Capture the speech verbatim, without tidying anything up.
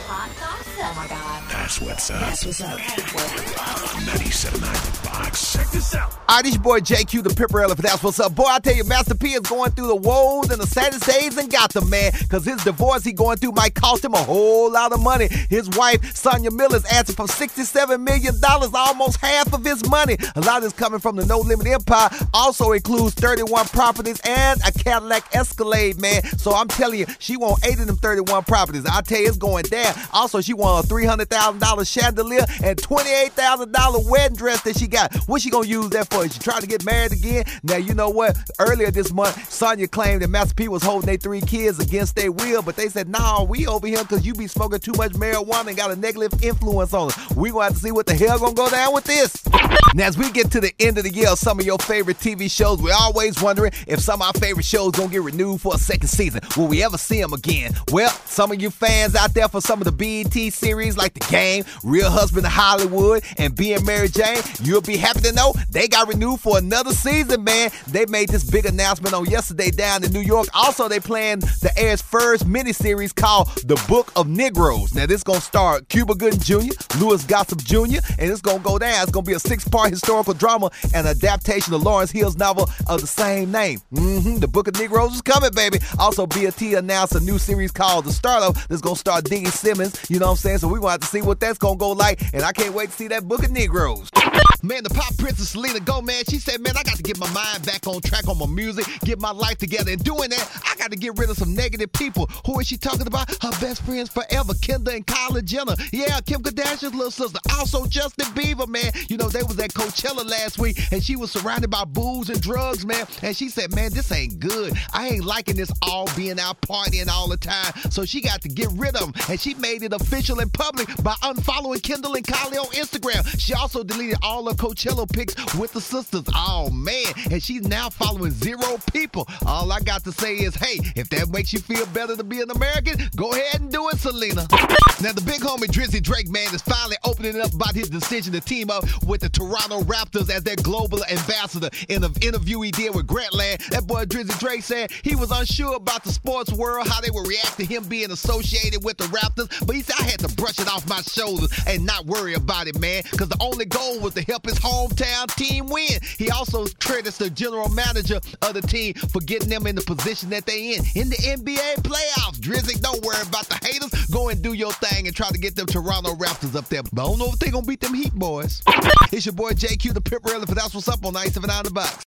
hot gossip. Oh my God. That's what's up. That's what's up. ninety-seven point nine The Box. Check this out. All right, this your boy J Q, the Pipperella, for That's What's Up. Boy, I tell you, Master P is going through the woes and the saddest days in Gotham, man, because his divorce he going through might cost him a whole lot of money. His wife, Sonya Miller, is asking for sixty-seven million dollars, almost half of his money. A lot of this coming from the No Limit Empire. Also includes thirty-one properties and a Cadillac Escalade, man. So I'm telling you, she want eight of them thirty-one properties. I tell you, it's going down. Also, she want a three hundred thousand dollars chandelier and twenty-eight thousand dollars wedding dress that she got. What she gonna use that for? Is she trying to get married again? Now, you know what? Earlier this month, Sonya claimed that Master P was holding their three kids against their will, but they said, nah, we over here because you be smoking too much marijuana and got a negative influence on us. We gonna have to see what the hell gonna go down with this. Now, as we get to the end of the year, some of your favorite T V shows, we're always wondering if some of our favorite shows gonna get renewed for a second season. Will we ever see them again? Well, some of you fans out there for some of the B E T series like The Game, Real Husband of Hollywood, and Being Mary Jane, you'll be happy to know they got renewed for another season, man. They made this big announcement on yesterday down in New York. Also, they planned the air's first miniseries called The Book of Negroes. Now, this gonna star Cuba Gooding Junior, Louis Gossett Junior, and it's gonna go down. It's gonna be a six-part historical drama and adaptation of Lawrence Hill's novel of the same name. Mm-hmm, The Book of Negroes is coming, baby. Also, B E T announced a new series called The Startup that's gonna star Diggy Simmons. You know what I'm saying? So we're gonna have to see what that's gonna go like, and I can't wait to see that Book of Negroes. Man, the pop princess Selena Gomez, she said, man, I got to get my mind back on track on my music, get my life together. And doing that, I got to get rid of some negative people. Who is she talking about? Her best friends forever, Kendall and Kylie Jenner. Yeah, Kim Kardashian's little sister. Also, Justin Bieber, man. You know, they was at Coachella last week, and she was surrounded by booze and drugs, man. And she said, man, this ain't good. I ain't liking this all being out partying all the time. So she got to get rid of them. And she made it official in public by unfollowing Kendall and Kylie on Instagram. She also deleted all her Coachella pics with the sisters. Oh, man. And she's now following zero people. All I got to say is, hey, if that makes you feel better to be an American, go ahead and do it, Selena. Now, the big homie Drizzy Drake, man, is finally opening up about his decision to team up with the Toronto Raptors as their global ambassador. In an interview he did with Grantland, that boy Drizzy Drake said he was unsure about the sports world, how they would react to him being associated with the Raptors, but he said, I had to brush it off my shoulders and not worry about it, man, because the only goal was to help his hometown team win. He also credits the general manager of the team for getting them in the position that they in, in the N B A playoffs. Drizzy, don't worry about the haters. Go and do your thing and try to get them Toronto Raptors up there. But I don't know if they gonna beat them Heat boys. It's your boy J Q, the Pipperella, for That's What's Up on ninety-seven point nine The Box.